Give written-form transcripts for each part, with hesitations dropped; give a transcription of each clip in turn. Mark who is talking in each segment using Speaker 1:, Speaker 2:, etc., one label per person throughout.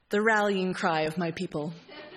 Speaker 1: the rallying cry of my people.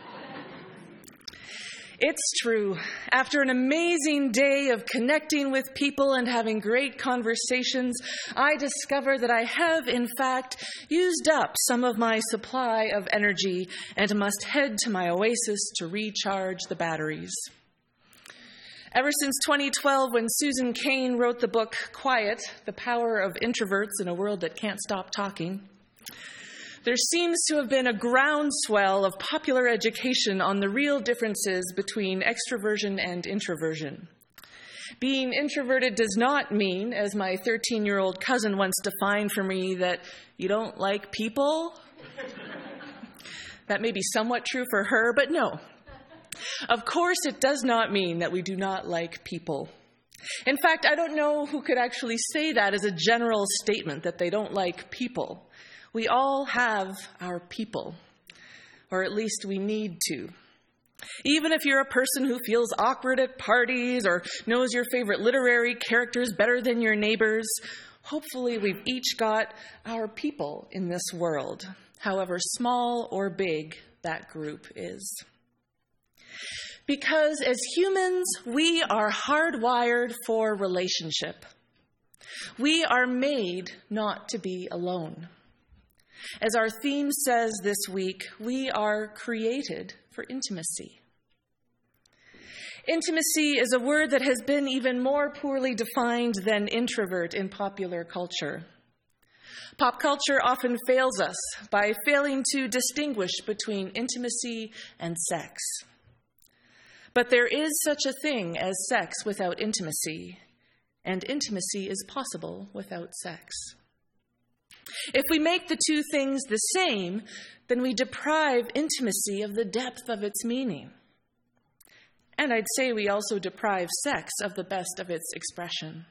Speaker 1: It's true. After an amazing day of connecting with people and having great conversations, I discover that I have, in fact, used up some of my supply of energy and must head to my oasis to recharge the batteries. Ever since 2012, when Susan Cain wrote the book Quiet, The Power of Introverts in a World That Can't Stop Talking, there seems to have been a groundswell of popular education on the real differences between extroversion and introversion. Being introverted does not mean, as my 13-year-old cousin once defined for me, that you don't like people. That may be somewhat true for her, but no. Of course, it does not mean that we do not like people. In fact, I don't know who could actually say that as a general statement, that they don't like people. We all have our people, or at least we need to. Even if you're a person who feels awkward at parties or knows your favorite literary characters better than your neighbors, hopefully we've each got our people in this world, however small or big that group is. Because as humans, we are hardwired for relationship. We are made not to be alone. As our theme says this week, we are created for intimacy. Intimacy is a word that has been even more poorly defined than introvert in popular culture. Pop culture often fails us by failing to distinguish between intimacy and sex. But there is such a thing as sex without intimacy, and intimacy is possible without sex. If we make the two things the same, then we deprive intimacy of the depth of its meaning. And I'd say we also deprive sex of the best of its expression.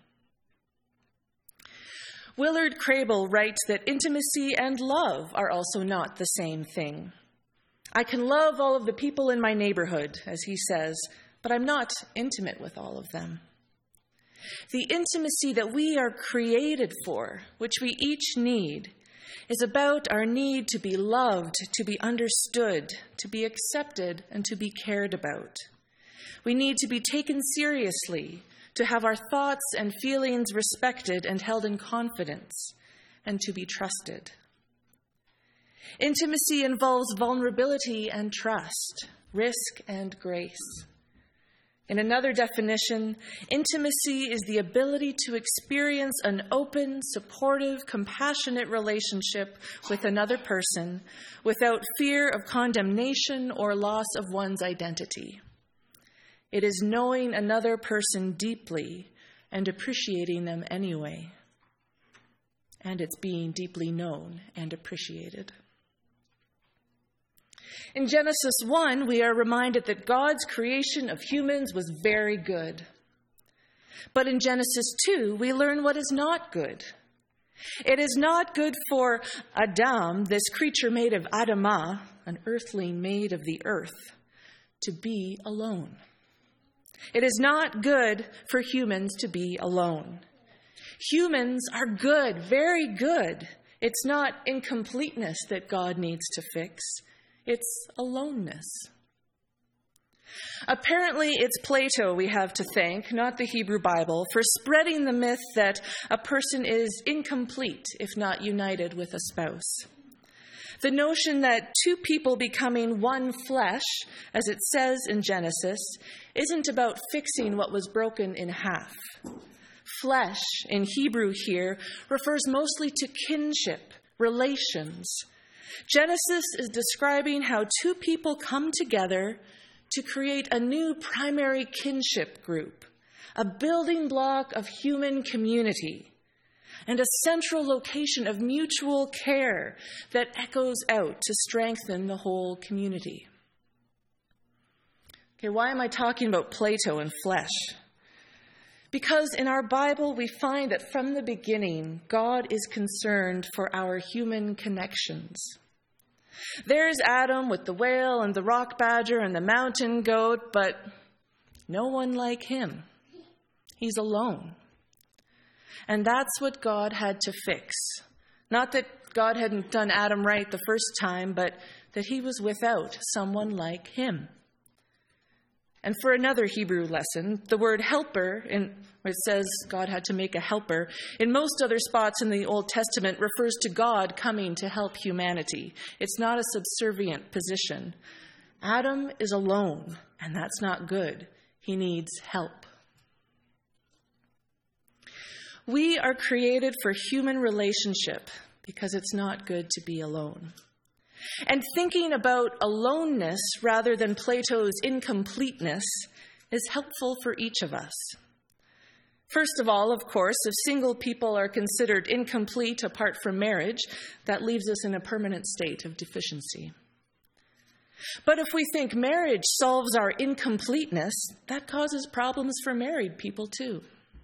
Speaker 1: Willard Crable writes that intimacy and love are also not the same thing. I can love all of the people in my neighborhood, as he says, but I'm not intimate with all of them. The intimacy that we are created for, which we each need, is about our need to be loved, to be understood, to be accepted, and to be cared about. We need to be taken seriously, to have our thoughts and feelings respected and held in confidence, and to be trusted. Intimacy involves vulnerability and trust, risk and grace. In another definition, intimacy is the ability to experience an open, supportive, compassionate relationship with another person without fear of condemnation or loss of one's identity. It is knowing another person deeply and appreciating them anyway. And it's being deeply known and appreciated. In Genesis 1, we are reminded that God's creation of humans was very good. But in Genesis 2, we learn what is not good. It is not good for Adam, this creature made of Adamah, an earthling made of the earth, to be alone. It is not good for humans to be alone. Humans are good, very good. It's not incompleteness that God needs to fix. It's aloneness. Apparently, it's Plato we have to thank, not the Hebrew Bible, for spreading the myth that a person is incomplete if not united with a spouse. The notion that two people becoming one flesh, as it says in Genesis, isn't about fixing what was broken in half. Flesh, in Hebrew here, refers mostly to kinship, relations. Genesis is describing how two people come together to create a new primary kinship group, a building block of human community, and a central location of mutual care that echoes out to strengthen the whole community. Okay, why am I talking about Plato and flesh? Because in our Bible, we find that from the beginning, God is concerned for our human connections. There's Adam with the whale and the rock badger and the mountain goat, but no one like him. He's alone. And that's what God had to fix. Not that God hadn't done Adam right the first time, but that he was without someone like him. And for another Hebrew lesson, the word helper, where it says God had to make a helper, in most other spots in the Old Testament refers to God coming to help humanity. It's not a subservient position. Adam is alone, and that's not good. He needs help. We are created for human relationship because it's not good to be alone. And thinking about aloneness rather than Plato's incompleteness is helpful for each of us. First of all, of course, if single people are considered incomplete apart from marriage, that leaves us in a permanent state of deficiency. But if we think marriage solves our incompleteness, that causes problems for married people too.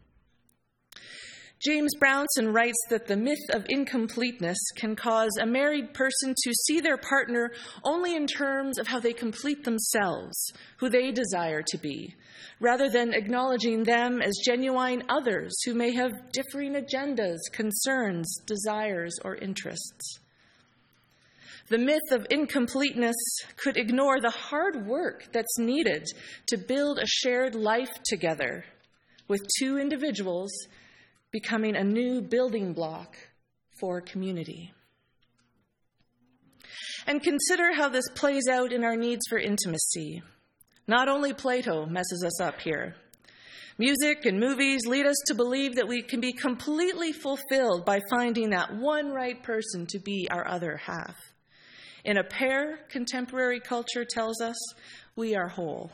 Speaker 1: James Brownson writes that the myth of incompleteness can cause a married person to see their partner only in terms of how they complete themselves, who they desire to be, rather than acknowledging them as genuine others who may have differing agendas, concerns, desires, or interests. The myth of incompleteness could ignore the hard work that's needed to build a shared life together, with two individuals becoming a new building block for community. And consider how this plays out in our needs for intimacy. Not only Plato messes us up here. Music and movies lead us to believe that we can be completely fulfilled by finding that one right person to be our other half. In a pair, contemporary culture tells us we are whole.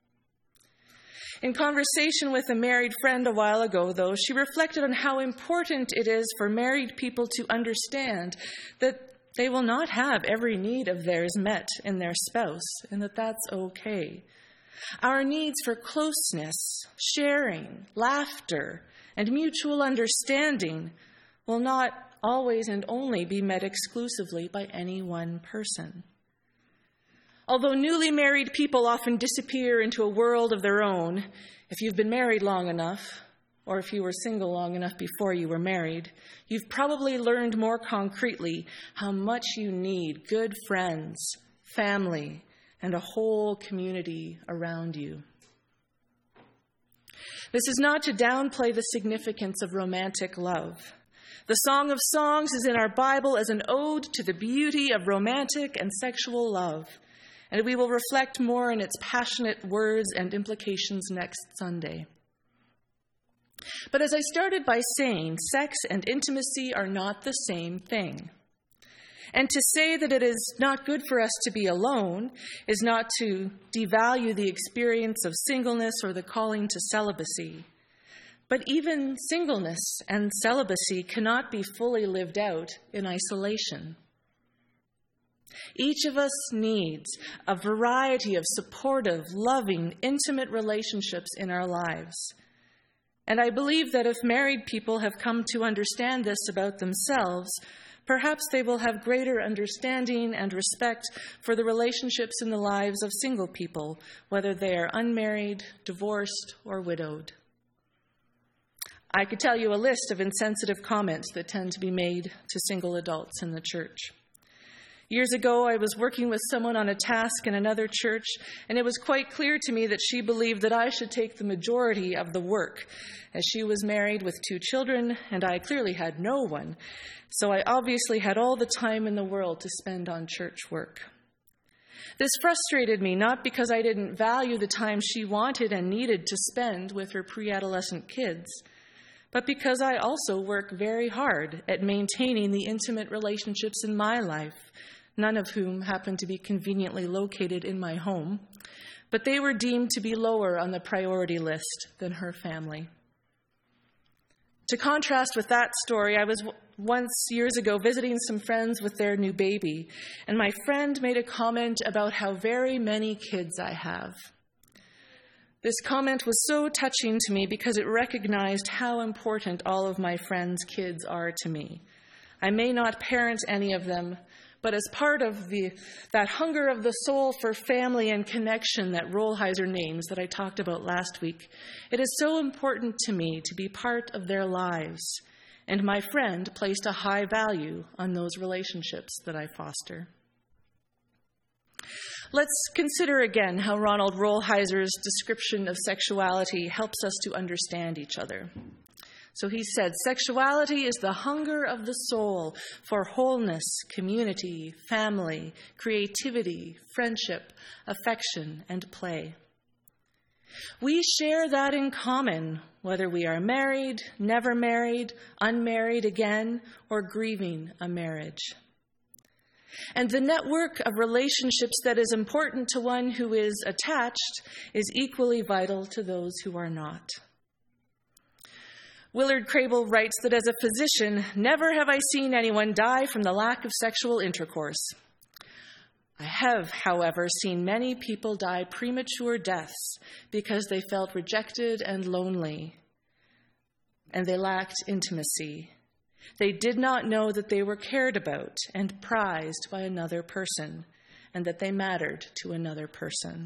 Speaker 1: In conversation with a married friend a while ago, though, she reflected on how important it is for married people to understand that they will not have every need of theirs met in their spouse, and that that's okay. Our needs for closeness, sharing, laughter, and mutual understanding will not always and only be met exclusively by any one person. Although newly married people often disappear into a world of their own, if you've been married long enough, or if you were single long enough before you were married, you've probably learned more concretely how much you need good friends, family, and a whole community around you. This is not to downplay the significance of romantic love. The Song of Songs is in our Bible as an ode to the beauty of romantic and sexual love, and we will reflect more on its passionate words and implications next Sunday. But as I started by saying, sex and intimacy are not the same thing. And to say that it is not good for us to be alone is not to devalue the experience of singleness or the calling to celibacy. But even singleness and celibacy cannot be fully lived out in isolation. Each of us needs a variety of supportive, loving, intimate relationships in our lives. And I believe that if married people have come to understand this about themselves, perhaps they will have greater understanding and respect for the relationships in the lives of single people, whether they are unmarried, divorced, or widowed. I could tell you a list of insensitive comments that tend to be made to single adults in the church. Years ago, I was working with someone on a task in another church, and it was quite clear to me that she believed that I should take the majority of the work, as she was married with 2 children, and I clearly had no one. So I obviously had all the time in the world to spend on church work. This frustrated me, not because I didn't value the time she wanted and needed to spend with her pre-adolescent kids, but because I also work very hard at maintaining the intimate relationships in my life, none of whom happen to be conveniently located in my home, but they were deemed to be lower on the priority list than her family. To contrast with that story, I was once years ago visiting some friends with their new baby, and my friend made a comment about how very many kids I have. This comment was so touching to me because it recognized how important all of my friends' kids are to me. I may not parent any of them, but as part of that hunger of the soul for family and connection that Rolheiser names that I talked about last week, it is so important to me to be part of their lives and my friend placed a high value on those relationships that I foster. Let's consider again how Ronald Rolheiser's description of sexuality helps us to understand each other. So he said, sexuality is the hunger of the soul for wholeness, community, family, creativity, friendship, affection, and play. We share that in common, whether we are married, never married, unmarried again, or grieving a marriage. And the network of relationships that is important to one who is attached is equally vital to those who are not. Willard Crable writes that as a physician, never have I seen anyone die from the lack of sexual intercourse. I have, however, seen many people die premature deaths because they felt rejected and lonely, and they lacked intimacy. They did not know that they were cared about and prized by another person, and that they mattered to another person.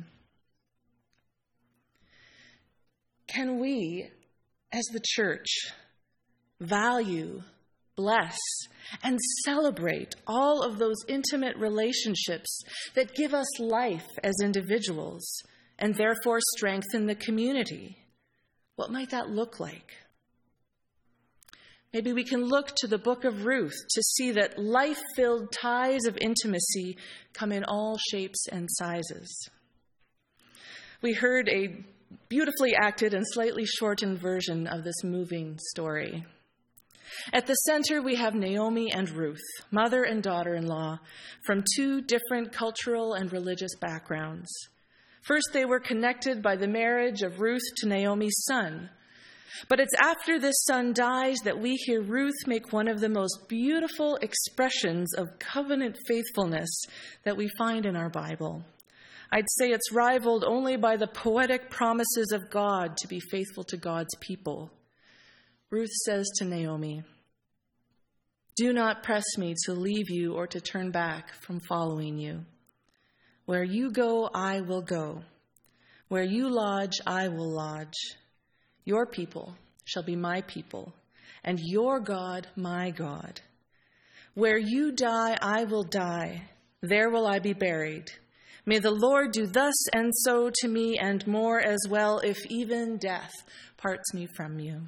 Speaker 1: Can we, as the church, value, bless, and celebrate all of those intimate relationships that give us life as individuals and therefore strengthen the community? What might that look like? Maybe we can look to the book of Ruth to see that life-filled ties of intimacy come in all shapes and sizes. We heard a beautifully acted and slightly shortened version of this moving story. At the center, we have Naomi and Ruth, mother and daughter-in-law, from two different cultural and religious backgrounds. First, they were connected by the marriage of Ruth to Naomi's son. But it's after this son dies that we hear Ruth make one of the most beautiful expressions of covenant faithfulness that we find in our Bible. I'd say it's rivaled only by the poetic promises of God to be faithful to God's people. Ruth says to Naomi, "Do not press me to leave you or to turn back from following you. Where you go, I will go. Where you lodge, I will lodge. Your people shall be my people, and your God, my God. Where you die, I will die. There will I be buried. May the Lord do thus and so to me and more as well, if even death parts me from you."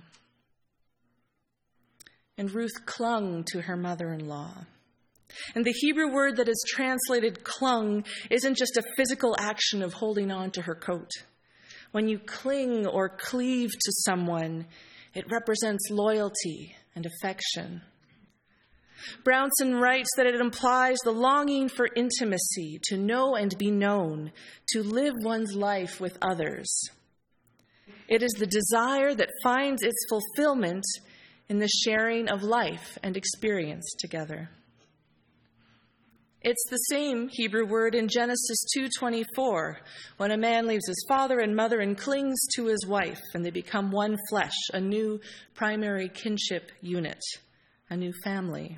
Speaker 1: And Ruth clung to her mother-in-law. And the Hebrew word that is translated clung isn't just a physical action of holding on to her coat. When you cling or cleave to someone, it represents loyalty and affection. Brownson writes that it implies the longing for intimacy, to know and be known, to live one's life with others. It is the desire that finds its fulfillment in the sharing of life and experience together. It's the same Hebrew word in Genesis 2:24, when a man leaves his father and mother and clings to his wife, and they become one flesh, a new primary kinship unit, a new family.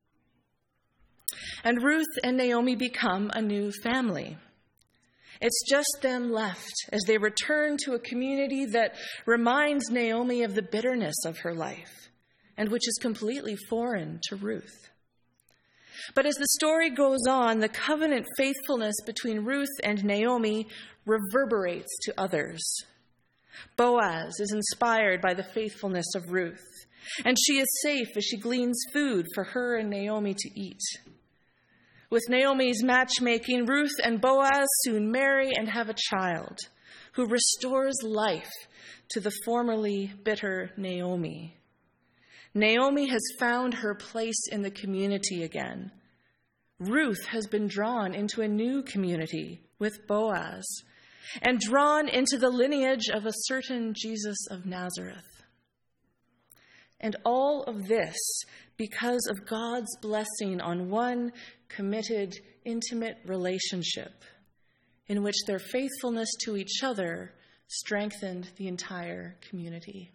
Speaker 1: And Ruth and Naomi become a new family. It's just them left as they return to a community that reminds Naomi of the bitterness of her life, and which is completely foreign to Ruth. But as the story goes on, the covenant faithfulness between Ruth and Naomi reverberates to others. Boaz is inspired by the faithfulness of Ruth, and she is safe as she gleans food for her and Naomi to eat. With Naomi's matchmaking, Ruth and Boaz soon marry and have a child who restores life to the formerly bitter Naomi. Naomi has found her place in the community again. Ruth has been drawn into a new community with Boaz and drawn into the lineage of a certain Jesus of Nazareth. And all of this because of God's blessing on one committed, intimate relationship in which their faithfulness to each other strengthened the entire community.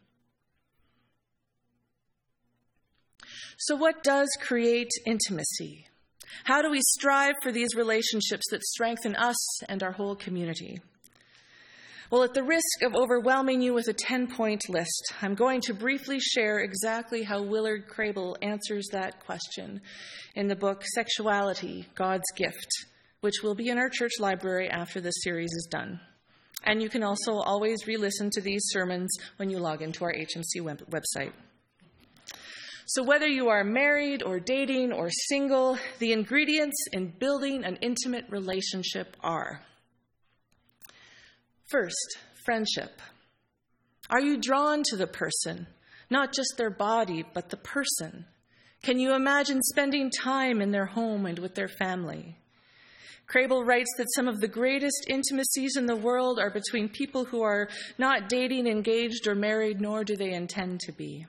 Speaker 1: So what does create intimacy? How do we strive for these relationships that strengthen us and our whole community? Well, at the risk of overwhelming you with a 10-point list, I'm going to briefly share exactly how Willard Crable answers that question in the book Sexuality, God's Gift, which will be in our church library after this series is done. And you can also always re-listen to these sermons when you log into our HMC website. So whether you are married or dating or single, the ingredients in building an intimate relationship are: first, friendship. Are you drawn to the person, not just their body, but the person? Can you imagine spending time in their home and with their family? Crable writes that some of the greatest intimacies in the world are between people who are not dating, engaged, or married, nor do they intend to be.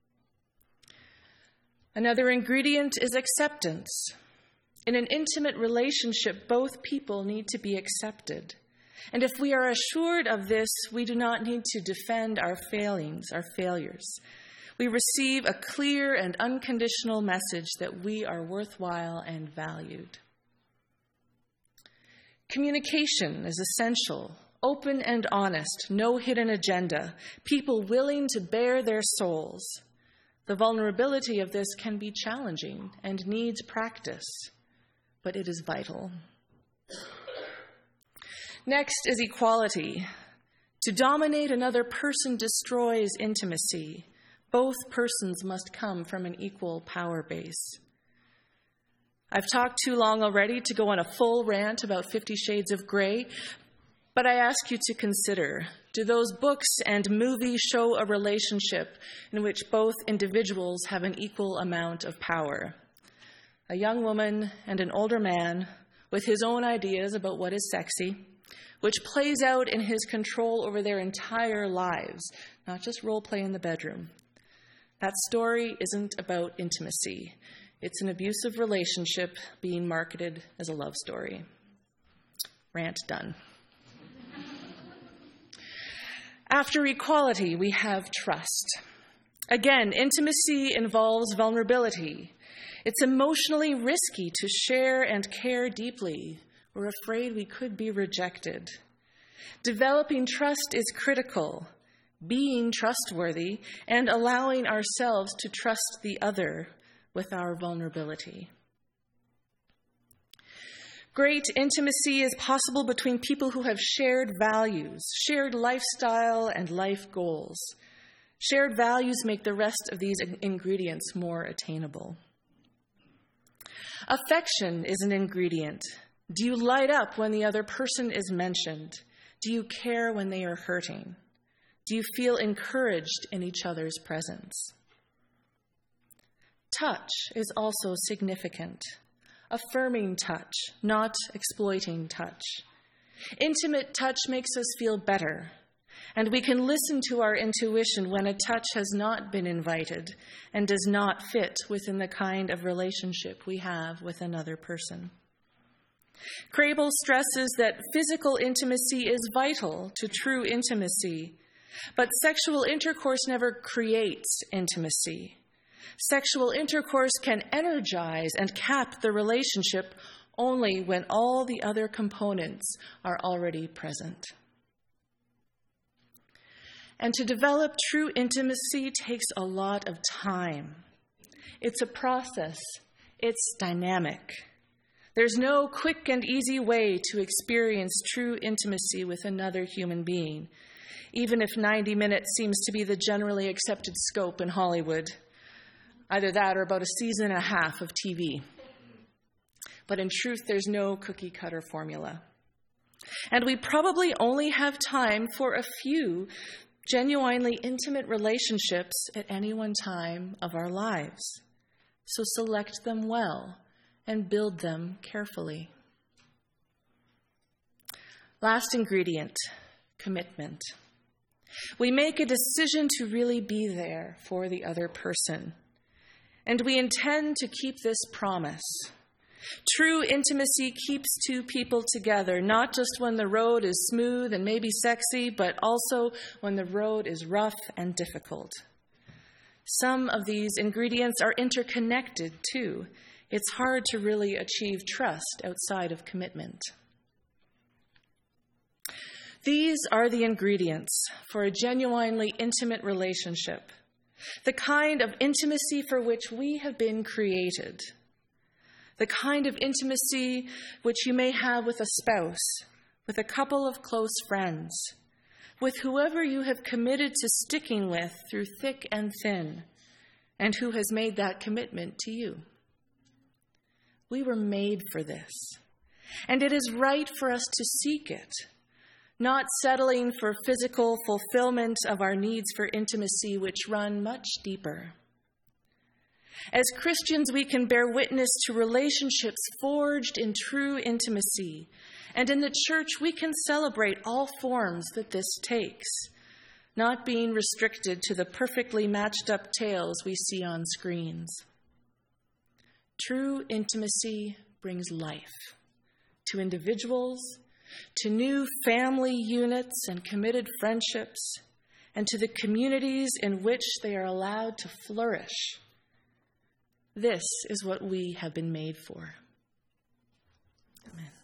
Speaker 1: Another ingredient is acceptance. In an intimate relationship, both people need to be accepted. And if we are assured of this, we do not need to defend our failings, our failures. We receive a clear and unconditional message that we are worthwhile and valued. Communication is essential, open and honest, no hidden agenda, people willing to bare their souls. The vulnerability of this can be challenging and needs practice, but it is vital. Next is equality. To dominate another person destroys intimacy. Both persons must come from an equal power base. I've talked too long already to go on a full rant about 50 Shades of Grey, but I ask you to consider, do those books and movies show a relationship in which both individuals have an equal amount of power? A young woman and an older man with his own ideas about what is sexy, which plays out in his control over their entire lives, not just role play in the bedroom. That story isn't about intimacy. It's an abusive relationship being marketed as a love story. Rant done. After equality, we have trust. Again, intimacy involves vulnerability. It's emotionally risky to share and care deeply. We're afraid we could be rejected. Developing trust is critical. Being trustworthy and allowing ourselves to trust the other with our vulnerability. Great intimacy is possible between people who have shared values, shared lifestyle, and life goals. Shared values make the rest of these ingredients more attainable. Affection is an ingredient. Do you light up when the other person is mentioned? Do you care when they are hurting? Do you feel encouraged in each other's presence? Touch is also significant. Affirming touch, not exploiting touch. Intimate touch makes us feel better, and we can listen to our intuition when a touch has not been invited and does not fit within the kind of relationship we have with another person. Crable stresses that physical intimacy is vital to true intimacy, but sexual intercourse never creates intimacy. Sexual intercourse can energize and cap the relationship only when all the other components are already present. And to develop true intimacy takes a lot of time. It's a process. It's dynamic. There's no quick and easy way to experience true intimacy with another human being, even if 90 minutes seems to be the generally accepted scope in Hollywood. Either that or about a season and a half of TV. But in truth, there's no cookie-cutter formula. And we probably only have time for a few genuinely intimate relationships at any one time of our lives. So select them well and build them carefully. Last ingredient, commitment. We make a decision to really be there for the other person. And we intend to keep this promise. True intimacy keeps two people together, not just when the road is smooth and maybe sexy, but also when the road is rough and difficult. Some of these ingredients are interconnected, too. It's hard to really achieve trust outside of commitment. These are the ingredients for a genuinely intimate relationship, the kind of intimacy for which we have been created, the kind of intimacy which you may have with a spouse, with a couple of close friends, with whoever you have committed to sticking with through thick and thin, and who has made that commitment to you. We were made for this, and it is right for us to seek it, not settling for physical fulfillment of our needs for intimacy, which run much deeper. As Christians, we can bear witness to relationships forged in true intimacy, and in the church, we can celebrate all forms that this takes, not being restricted to the perfectly matched up tales we see on screens. True intimacy brings life to individuals, to new family units and committed friendships, and to the communities in which they are allowed to flourish. This is what we have been made for. Amen.